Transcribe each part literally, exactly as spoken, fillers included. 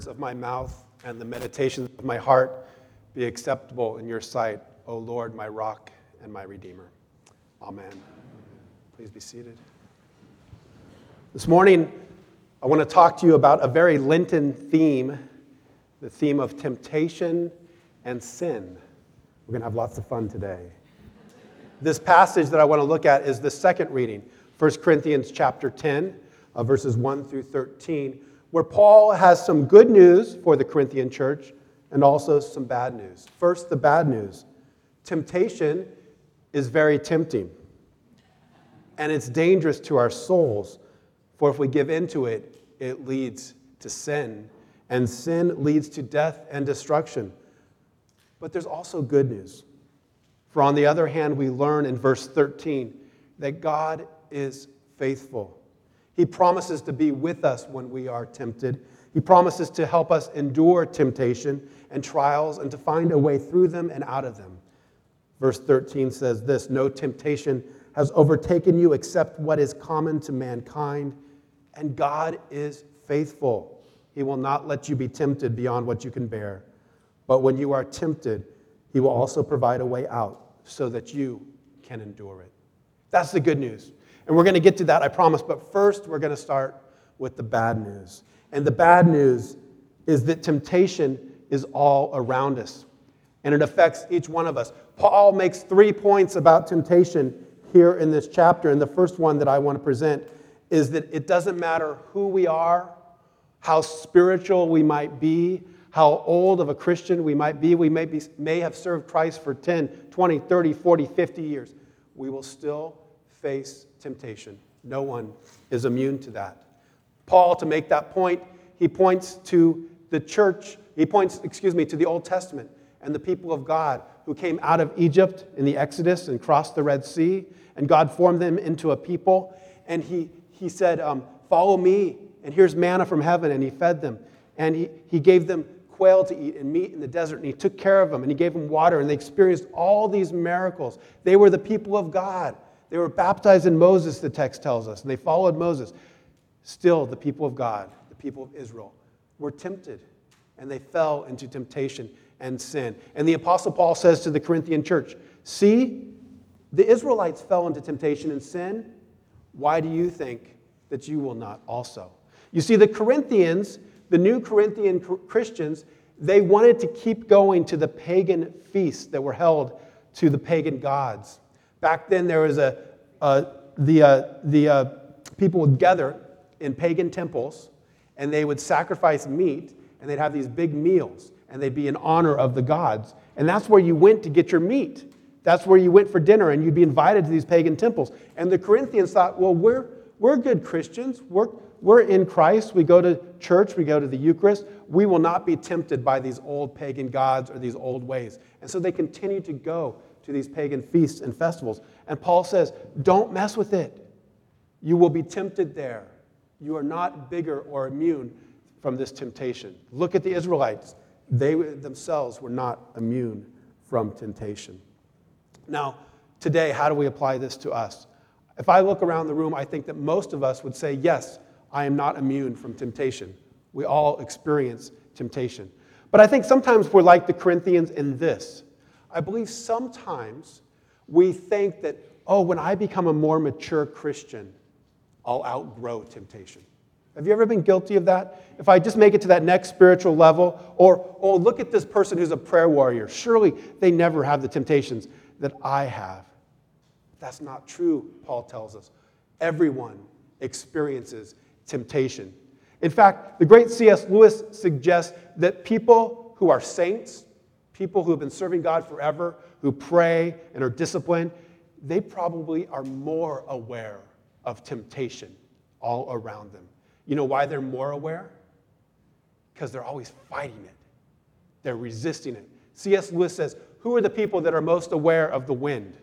of my mouth and the meditations of my heart be acceptable in your sight, O Lord, my rock and my redeemer. Amen. Please be seated. This morning, I want to talk to you about a very Lenten theme, the theme of temptation and sin. We're going to have lots of fun today. This passage that I want to look at is the second reading, First Corinthians chapter ten, uh, verses one through thirteen, where Paul has some good news for the Corinthian church and also some bad news. First, the bad news. Temptation is very tempting, and it's dangerous to our souls, for if we give into it, it leads to sin, and sin leads to death and destruction. But there's also good news. For on the other hand, we learn in verse thirteen that God is faithful. He promises to be with us when we are tempted. He promises to help us endure temptation and trials and to find a way through them and out of them. Verse thirteen says this, "No temptation has overtaken you except what is common to mankind, and God is faithful. He will not let you be tempted beyond what you can bear. But when you are tempted, He will also provide a way out so that you can endure it." That's the good news. And we're going to get to that, I promise. But first, we're going to start with the bad news. And the bad news is that temptation is all around us. And it affects each one of us. Paul makes three points about temptation here in this chapter. And the first one that I want to present is that it doesn't matter who we are, how spiritual we might be, how old of a Christian we might be. We may, be, may have served Christ for ten, twenty, thirty, forty, fifty years. We will still face temptation. No one is immune to that. Paul, to make that point, he points to the church, he points, excuse me, to the Old Testament and the people of God who came out of Egypt in the Exodus and crossed the Red Sea, and God formed them into a people, and he, he said, um, follow me, and here's manna from heaven, and he fed them, and he, he gave them quail to eat and meat in the desert, and he took care of them, and he gave them water, and they experienced all these miracles. They were the people of God. They were baptized in Moses, the text tells us, and they followed Moses. Still, the people of God, the people of Israel, were tempted, and they fell into temptation and sin. And the Apostle Paul says to the Corinthian church, see, the Israelites fell into temptation and sin. Why do you think that you will not also? You see, the Corinthians, the new Corinthian Christians, they wanted to keep going to the pagan feasts that were held to the pagan gods. Back then, there was a uh, the uh, the uh, people would gather in pagan temples, and they would sacrifice meat, and they'd have these big meals, and they'd be in honor of the gods. And that's where you went to get your meat. That's where you went for dinner, and you'd be invited to these pagan temples. And the Corinthians thought, well, we're we're good Christians. We're we're in Christ. We go to church. We go to the Eucharist. We will not be tempted by these old pagan gods or these old ways. And so they continue to go to these pagan feasts and festivals. And Paul says, don't mess with it. You will be tempted there. You are not bigger or immune from this temptation. Look at the Israelites. They themselves were not immune from temptation. Now, today, how do we apply this to us? If I look around the room, I think that most of us would say, yes, I am not immune from temptation. We all experience temptation. But I think sometimes we're like the Corinthians in this. I believe sometimes we think that, oh, when I become a more mature Christian, I'll outgrow temptation. Have you ever been guilty of that? If I just make it to that next spiritual level, or, oh, look at this person who's a prayer warrior. Surely they never have the temptations that I have. That's not true, Paul tells us. Everyone experiences temptation. In fact, the great C S Lewis suggests that people who are saints, people who have been serving God forever, who pray and are disciplined, they probably are more aware of temptation all around them. You know why they're more aware? Because they're always fighting it. They're resisting it. C S Lewis says, who are the people that are most aware of the wind?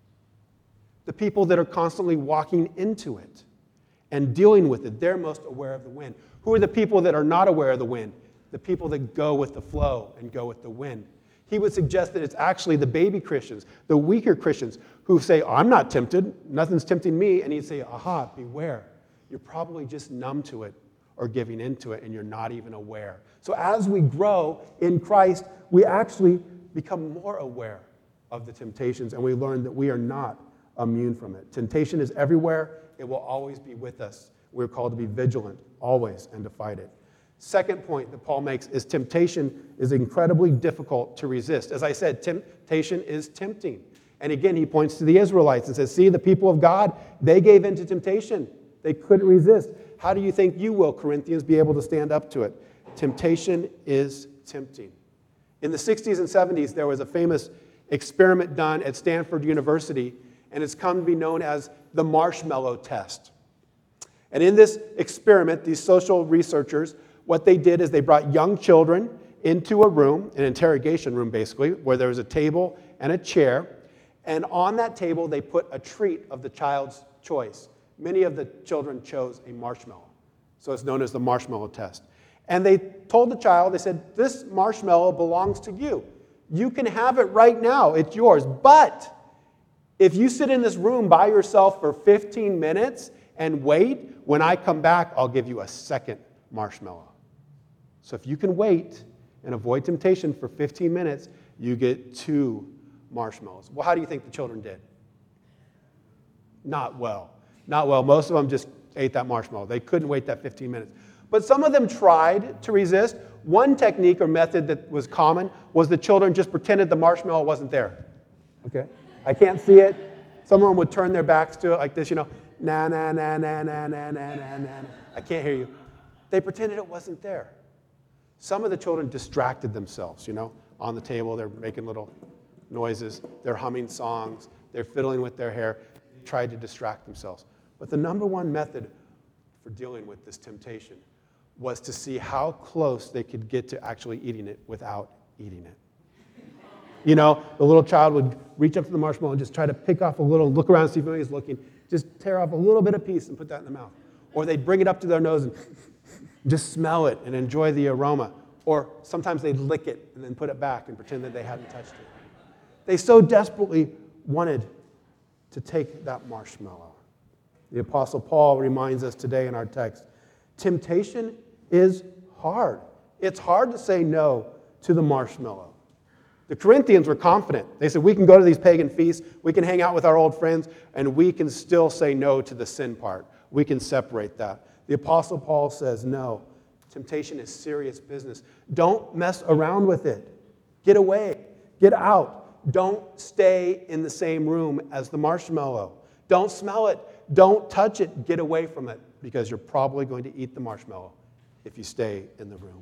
The people that are constantly walking into it and dealing with it. They're most aware of the wind. Who are the people that are not aware of the wind? The people that go with the flow and go with the wind. He would suggest that it's actually the baby Christians, the weaker Christians, who say, I'm not tempted, nothing's tempting me, and he'd say, aha, beware. You're probably just numb to it, or giving into it, and you're not even aware. So as we grow in Christ, we actually become more aware of the temptations, and we learn that we are not immune from it. Temptation is everywhere. It will always be with us. We're called to be vigilant always and to fight it. Second point that Paul makes is temptation is incredibly difficult to resist. As I said, temptation is tempting. And again, he points to the Israelites and says, see, the people of God, they gave in to temptation. They couldn't resist. How do you think you will, Corinthians, be able to stand up to it? Temptation is tempting. In the sixties and seventies, there was a famous experiment done at Stanford University, and it's come to be known as the marshmallow test. And in this experiment, these social researchers, what they did is they brought young children into a room, an interrogation room basically, where there was a table and a chair, and on that table they put a treat of the child's choice. Many of the children chose a marshmallow, so it's known as the marshmallow test. And they told the child, they said, this marshmallow belongs to you. You can have it right now, it's yours, but if you sit in this room by yourself for fifteen minutes and wait, when I come back, I'll give you a second marshmallow. So if you can wait and avoid temptation for fifteen minutes, you get two marshmallows. Well, how do you think the children did? Not well. Not well. Most of them just ate that marshmallow. They couldn't wait that fifteen minutes. But some of them tried to resist. One technique or method that was common was the children just pretended the marshmallow wasn't there. Okay? I can't see it. Some of them would turn their backs to it like this, you know, na na na na na na na na na. I can't hear you. They pretended it wasn't there. Some of the children distracted themselves, you know, on the table. They're making little noises. They're humming songs. They're fiddling with their hair. They tried to distract themselves. But the number one method for dealing with this temptation was to see how close they could get to actually eating it without eating it. You know, the little child would reach up to the marshmallow and just try to pick off a little, look around, see if anybody's looking, just tear off a little bit of piece and put that in the mouth. Or they'd bring it up to their nose and just smell it and enjoy the aroma. Or sometimes they'd lick it and then put it back and pretend that they hadn't touched it. They so desperately wanted to take that marshmallow. The Apostle Paul reminds us today in our text, temptation is hard. It's hard to say no to the marshmallow. The Corinthians were confident. They said, we can go to these pagan feasts, we can hang out with our old friends, and we can still say no to the sin part. We can separate that. The Apostle Paul says, no, temptation is serious business. Don't mess around with it. Get away. Get out. Don't stay in the same room as the marshmallow. Don't smell it. Don't touch it. Get away from it, because you're probably going to eat the marshmallow if you stay in the room.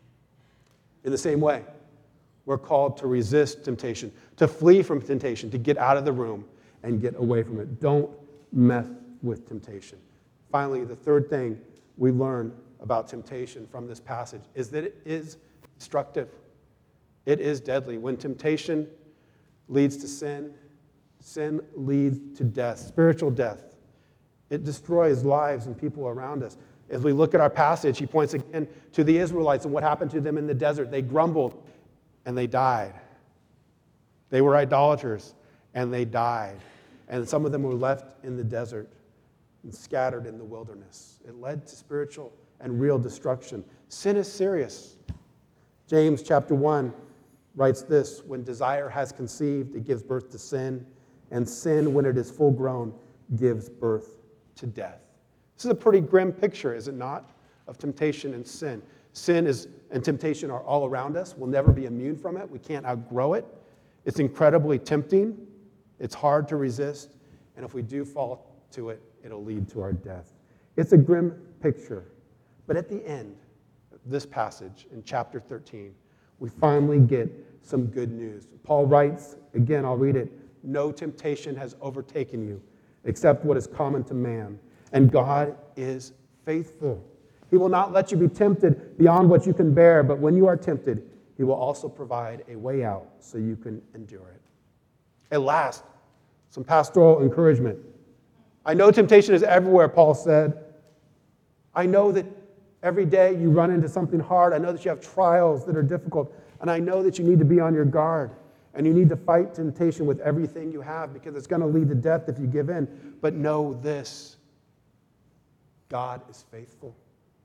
In the same way, we're called to resist temptation, to flee from temptation, to get out of the room and get away from it. Don't mess with temptation. Finally, the third thing we learn about temptation from this passage is that it is destructive. It is deadly. When temptation leads to sin, sin leads to death, spiritual death. It destroys lives and people around us. As we look at our passage, he points again to the Israelites and what happened to them in the desert. They grumbled and they died. They were idolaters and they died. And some of them were left in the desert and scattered in the wilderness. It led to spiritual and real destruction. Sin is serious. James chapter one writes this, when desire has conceived, it gives birth to sin, and sin, when it is full grown, gives birth to death. This is a pretty grim picture, is it not, of temptation and sin. Sin is and temptation are all around us. We'll never be immune from it. We can't outgrow it. It's incredibly tempting. It's hard to resist. And if we do fall to it, it'll lead to our death. It's a grim picture. But at the end of this passage in chapter thirteen, we finally get some good news. Paul writes, again, I'll read it, no temptation has overtaken you except what is common to man. And God is faithful. He will not let you be tempted beyond what you can bear, but when you are tempted, he will also provide a way out so you can endure it. At last, some pastoral encouragement. I know temptation is everywhere, Paul said. I know that every day you run into something hard. I know that you have trials that are difficult. And I know that you need to be on your guard. And you need to fight temptation with everything you have, because it's going to lead to death if you give in. But know this, God is faithful.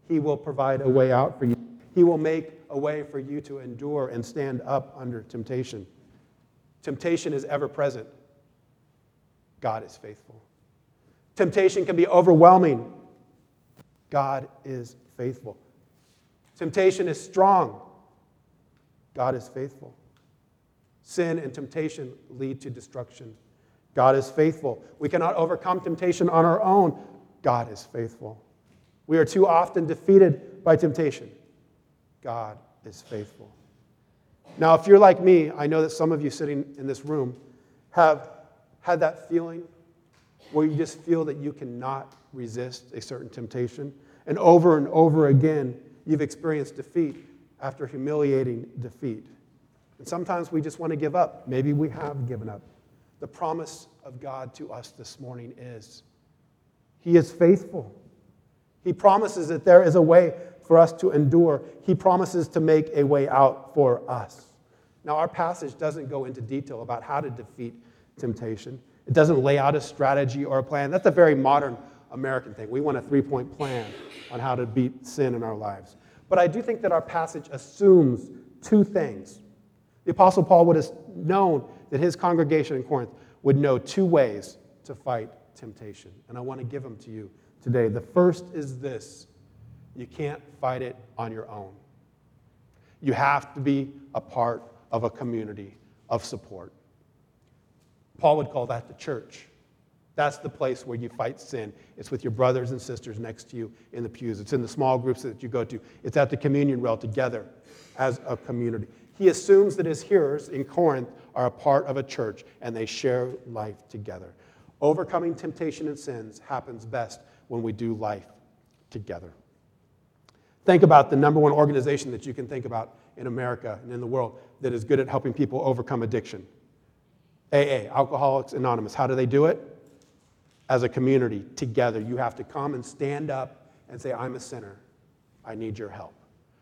He will provide a way out for you. He will make a way for you to endure and stand up under temptation. Temptation is ever present. God is faithful. Temptation can be overwhelming. God is faithful. Temptation is strong. God is faithful. Sin and temptation lead to destruction. God is faithful. We cannot overcome temptation on our own. God is faithful. We are too often defeated by temptation. God is faithful. Now, if you're like me, I know that some of you sitting in this room have had that feeling where you just feel that you cannot resist a certain temptation. And over and over again, you've experienced defeat after humiliating defeat. And sometimes we just want to give up. Maybe we have given up. The promise of God to us this morning is He is faithful. He promises that there is a way for us to endure. He promises to make a way out for us. Now, our passage doesn't go into detail about how to defeat temptation. It doesn't lay out a strategy or a plan. That's a very modern American thing. We want a three-point plan on how to beat sin in our lives. But I do think that our passage assumes two things. The Apostle Paul would have known that his congregation in Corinth would know two ways to fight temptation. And I want to give them to you today. The first is this: you can't fight it on your own. You have to be a part of a community of support. Paul would call that the church. That's the place where you fight sin. It's with your brothers and sisters next to you in the pews. It's in the small groups that you go to. It's at the communion rail together as a community. He assumes that his hearers in Corinth are a part of a church and they share life together. Overcoming temptation and sins happens best when we do life together. Think about the number one organization that you can think about in America and in the world that is good at helping people overcome addiction. A A, Alcoholics Anonymous. How do they do it? As a community, together. You have to come and stand up and say, I'm a sinner. I need your help.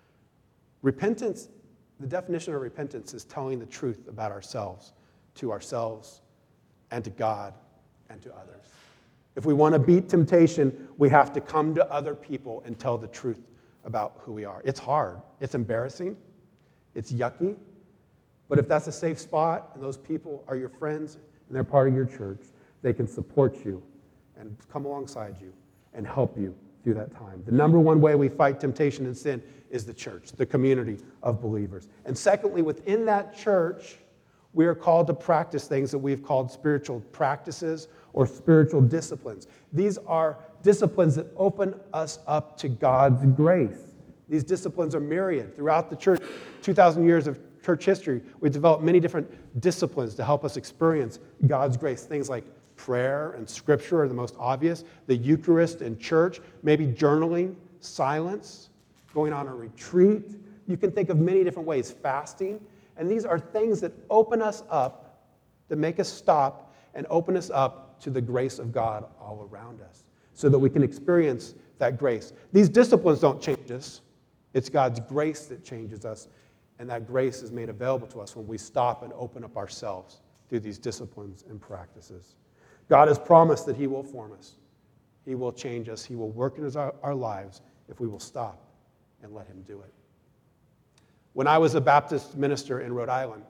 Repentance, the definition of repentance is telling the truth about ourselves, to ourselves and to God and to others. If we want to beat temptation, we have to come to other people and tell the truth about who we are. It's hard. It's embarrassing. It's yucky. But if that's a safe spot and those people are your friends and they're part of your church, they can support you and come alongside you and help you through that time. The number one way we fight temptation and sin is the church, the community of believers. And secondly, within that church, we are called to practice things that we've called spiritual practices or spiritual disciplines. These are disciplines that open us up to God's grace. These disciplines are myriad. Throughout the church, two thousand years of church history, we've developed many different disciplines to help us experience God's grace. Things like prayer and scripture are the most obvious. The Eucharist and church, maybe journaling, silence, going on a retreat. You can think of many different ways. Fasting. And these are things that open us up, that make us stop and open us up to the grace of God all around us so that we can experience that grace. These disciplines don't change us. It's God's grace that changes us. And that grace is made available to us when we stop and open up ourselves through these disciplines and practices. God has promised that He will form us. He will change us. He will work in our, our lives if we will stop and let Him do it. When I was a Baptist minister in Rhode Island,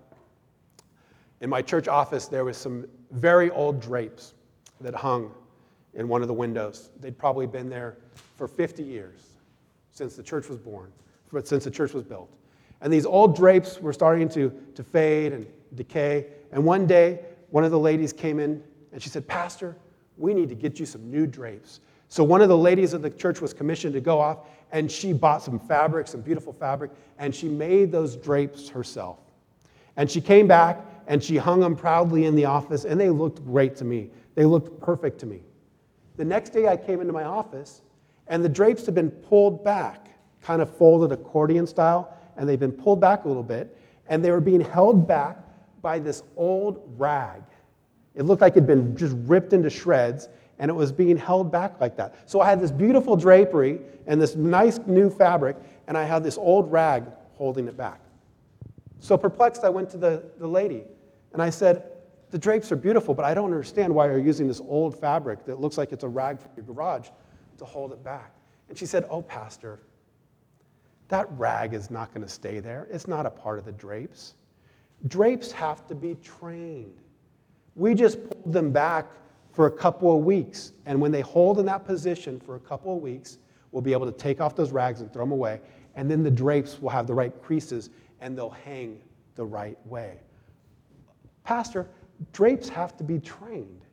in my church office, there was some very old drapes that hung in one of the windows. They'd probably been there for fifty years, since the church was born, since the church was built. And these old drapes were starting to, to fade and decay. And one day, one of the ladies came in and she said, Pastor, we need to get you some new drapes. So one of the ladies of the church was commissioned to go off, and she bought some fabric, some beautiful fabric, and she made those drapes herself. And she came back, and she hung them proudly in the office, and they looked great to me. They looked perfect to me. The next day I came into my office, and the drapes had been pulled back, kind of folded accordion style, and they'd been pulled back a little bit, and they were being held back by this old rag. It looked like it had been just ripped into shreds, and it was being held back like that. So I had this beautiful drapery and this nice new fabric, and I had this old rag holding it back. So perplexed, I went to the, the lady, and I said, the drapes are beautiful, but I don't understand why you're using this old fabric that looks like it's a rag from your garage to hold it back. And she said, oh, Pastor, that rag is not going to stay there. It's not a part of the drapes. Drapes have to be trained. We just pulled them back for a couple of weeks. And when they hold in that position for a couple of weeks, we'll be able to take off those rags and throw them away. And then the drapes will have the right creases and they'll hang the right way. Pastor, drapes have to be trained.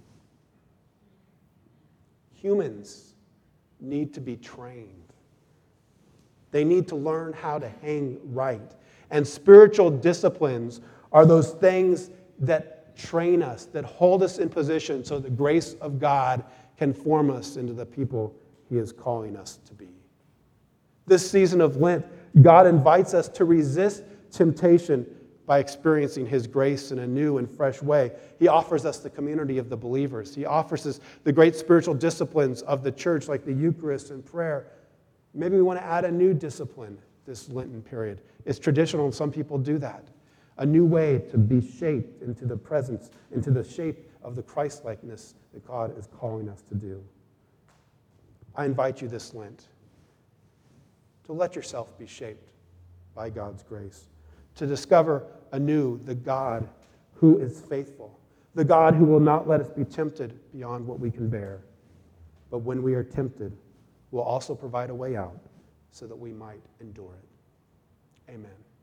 Humans need to be trained. They need to learn how to hang right. And spiritual disciplines are those things that train us, that hold us in position so the grace of God can form us into the people He is calling us to be. This season of Lent, God invites us to resist temptation by experiencing His grace in a new and fresh way. He offers us the community of the believers. He offers us the great spiritual disciplines of the church, like the Eucharist and prayer. Maybe we want to add a new discipline this Lenten period. It's traditional, and some people do that. A new way to be shaped into the presence, into the shape of the Christ-likeness that God is calling us to do. I invite you this Lent to let yourself be shaped by God's grace, to discover anew the God who is faithful, the God who will not let us be tempted beyond what we can bear, but when we are tempted, will also provide a way out so that we might endure it. Amen.